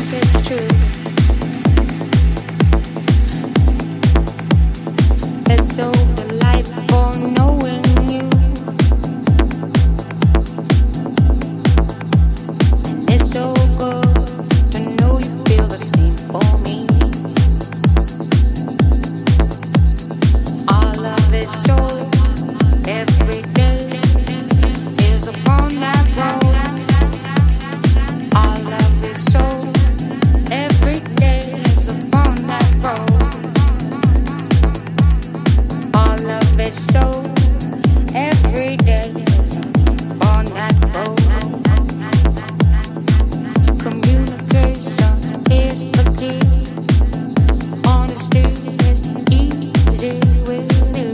it's true. It's so delightful knowing you, and it's so good to know you feel the same for me. Our love is so every day is upon that road. Our love is so every day is upon that road. Our love is so every day is upon that road. Communication is the key. Honesty is easy with you.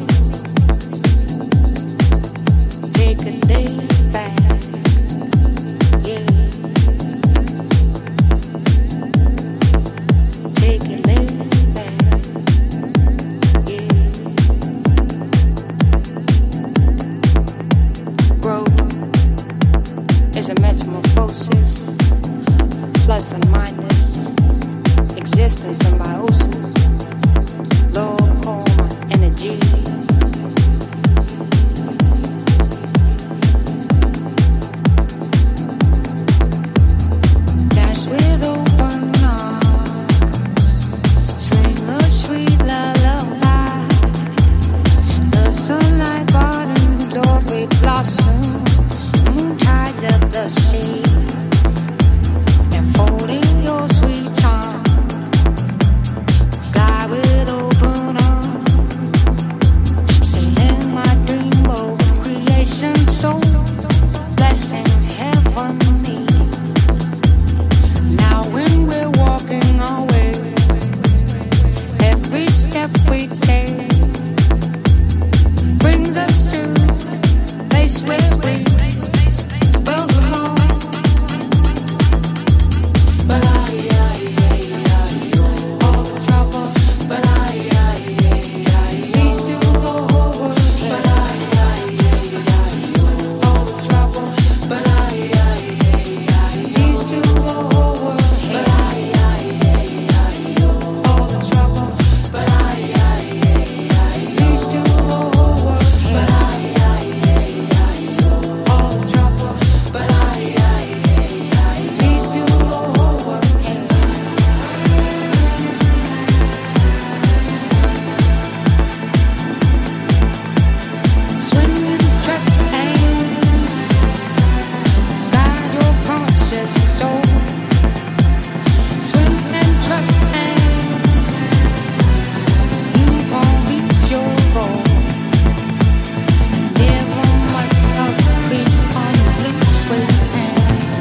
Take a day back, yeah. Take a day back, yeah. Growth is a metamorphosis, plus and minus, existence symbiosis, low coma energy. Dash with open arms, swing a sweet lullaby. The sunlight bottom, glory blossom, moon tides of the sea, enfolding your sweet tongue. Glide with open arms, sailing my dreamboat, creation soul, blessings heavenly. Now when we're walking our way, every step we take brings us to a place where we will belong. But all the trouble, peace to the whole world. But all the trouble, peace to the whole world. But all the trouble, peace to the whole world. But all the trouble, peace to the whole world. Swing and trust and guide your conscious soul. Swim and trust and you won't reach your goal. Never must have peace on the blue suede hand.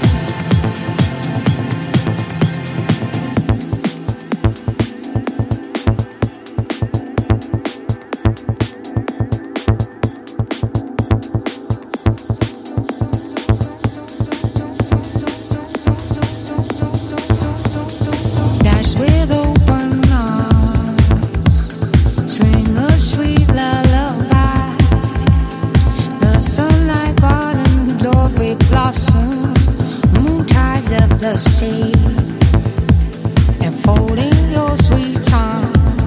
Dash with open arms, swing a sweet lullaby. The sunlight bottom, glory blossom, moon tides of the sea, enfolding your sweet tongue.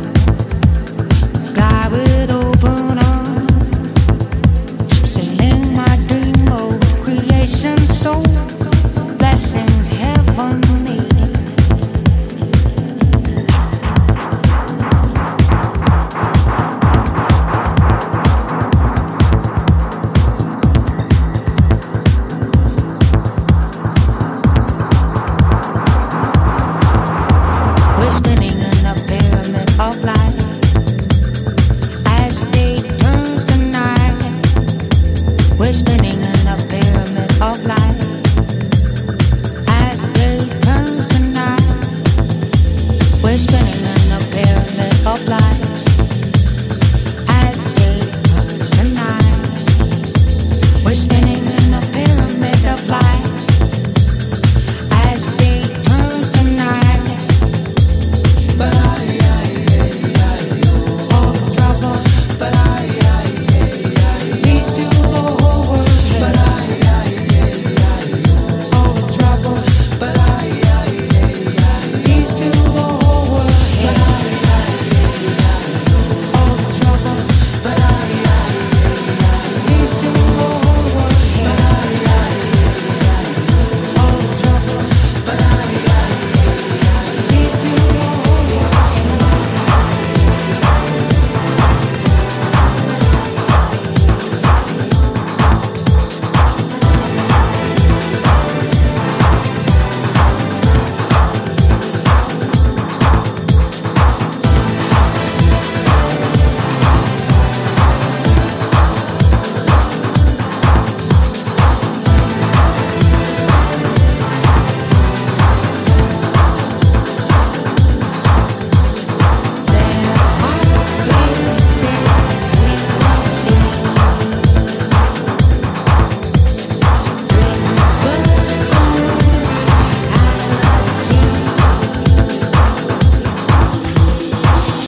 Glide with open arms, sailing my dream boat, creation soul, blessings heavenly.